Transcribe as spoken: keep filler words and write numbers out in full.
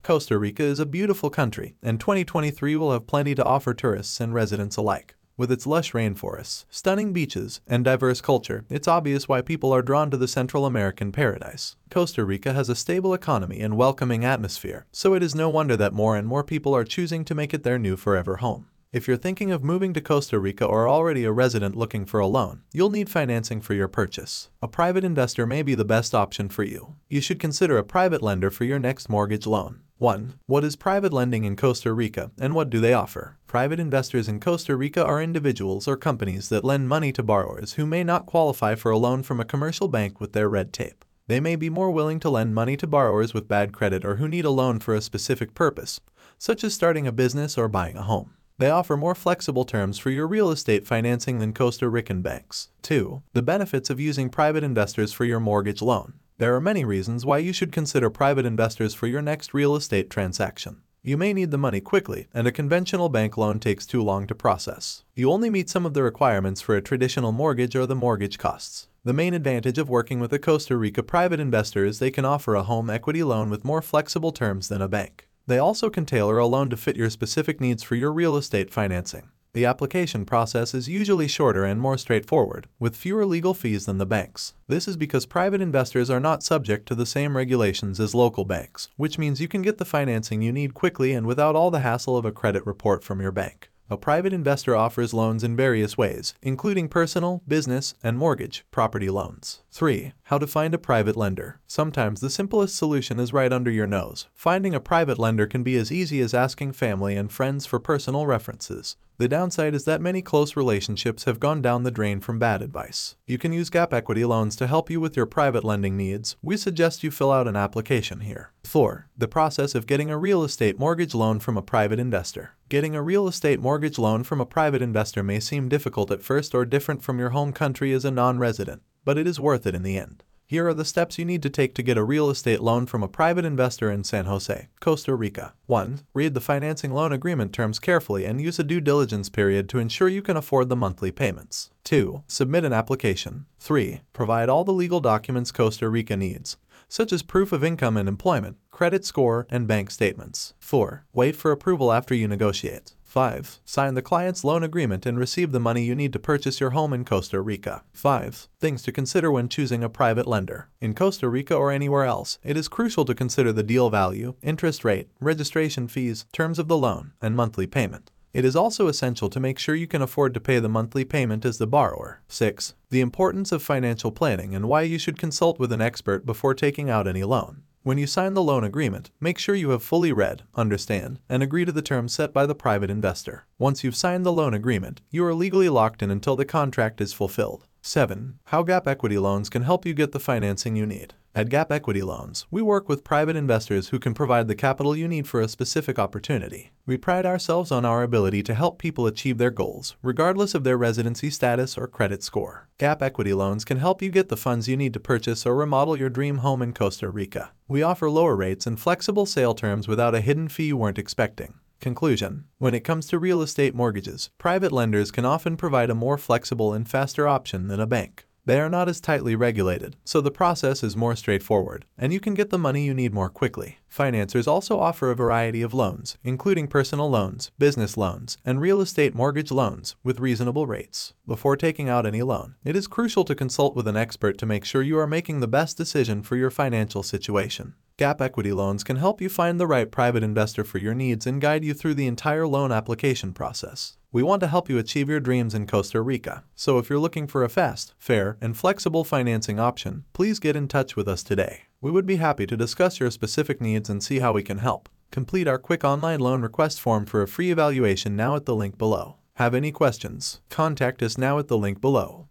Costa Rica is a beautiful country, and twenty twenty-three will have plenty to offer tourists and residents alike. With its lush rainforests, stunning beaches, and diverse culture, it's obvious why people are drawn to the Central American paradise. Costa Rica has a stable economy and welcoming atmosphere, so it is no wonder that more and more people are choosing to make it their new forever home. If you're thinking of moving to Costa Rica or are already a resident looking for a loan, you'll need financing for your purchase. A private investor may be the best option for you. You should consider a private lender for your next mortgage loan. one. What is private lending in Costa Rica, and what do they offer? Private investors in Costa Rica are individuals or companies that lend money to borrowers who may not qualify for a loan from a commercial bank with their red tape. They may be more willing to lend money to borrowers with bad credit or who need a loan for a specific purpose, such as starting a business or buying a home. They offer more flexible terms for your real estate financing than Costa Rican banks. two. The benefits of using private investors for your mortgage loan. There are many reasons why you should consider private investors for your next real estate transaction. You may need the money quickly, and a conventional bank loan takes too long to process. You only meet some of the requirements for a traditional mortgage or the mortgage costs. The main advantage of working with a Costa Rica private investor is they can offer a home equity loan with more flexible terms than a bank. They also can tailor a loan to fit your specific needs for your real estate financing. The application process is usually shorter and more straightforward, with fewer legal fees than the banks. This is because private investors are not subject to the same regulations as local banks, which means you can get the financing you need quickly and without all the hassle of a credit report from your bank. A private investor offers loans in various ways, including personal, business, and mortgage, property loans. three. How to find a private lender. Sometimes the simplest solution is right under your nose. Finding a private lender can be as easy as asking family and friends for personal references. The downside is that many close relationships have gone down the drain from bad advice. You can use Gap Equity loans to help you with your private lending needs. We suggest you fill out an application here. four. The process of getting a real estate mortgage loan from a private investor. Getting a real estate mortgage loan from a private investor may seem difficult at first or different from your home country as a non-resident, but it is worth it in the end. Here are the steps you need to take to get a real estate loan from a private investor in San Jose, Costa Rica. one. Read the financing loan agreement terms carefully and use a due diligence period to ensure you can afford the monthly payments. two. Submit an application. three. Provide all the legal documents Costa Rica needs, such as proof of income and employment, credit score, and bank statements. four. Wait for approval after you negotiate. five. Sign the client's loan agreement and receive the money you need to purchase your home in Costa Rica. five. Things to consider when choosing a private lender. In Costa Rica or anywhere else, it is crucial to consider the deal value, interest rate, registration fees, terms of the loan, and monthly payment. It is also essential to make sure you can afford to pay the monthly payment as the borrower. six. The importance of financial planning and why you should consult with an expert before taking out any loan. When you sign the loan agreement, make sure you have fully read, understand, and agree to the terms set by the private investor. Once you've signed the loan agreement, you are legally locked in until the contract is fulfilled. seven. How Gap Equity Loans can help you get the financing you need. At Gap Equity Loans, we work with private investors who can provide the capital you need for a specific opportunity. We pride ourselves on our ability to help people achieve their goals, regardless of their residency status or credit score. Gap Equity Loans can help you get the funds you need to purchase or remodel your dream home in Costa Rica. We offer lower rates and flexible sale terms without a hidden fee you weren't expecting. Conclusion. When it comes to real estate mortgages, private lenders can often provide a more flexible and faster option than a bank. They are not as tightly regulated, so the process is more straightforward, and you can get the money you need more quickly. Financiers also offer a variety of loans, including personal loans, business loans, and real estate mortgage loans, with reasonable rates. Before taking out any loan, it is crucial to consult with an expert to make sure you are making the best decision for your financial situation. Gap Equity Loans can help you find the right private investor for your needs and guide you through the entire loan application process. We want to help you achieve your dreams in Costa Rica, so if you're looking for a fast, fair, and flexible financing option, please get in touch with us today. We would be happy to discuss your specific needs and see how we can help. Complete our quick online loan request form for a free evaluation now at the link below. Have any questions? Contact us now at the link below.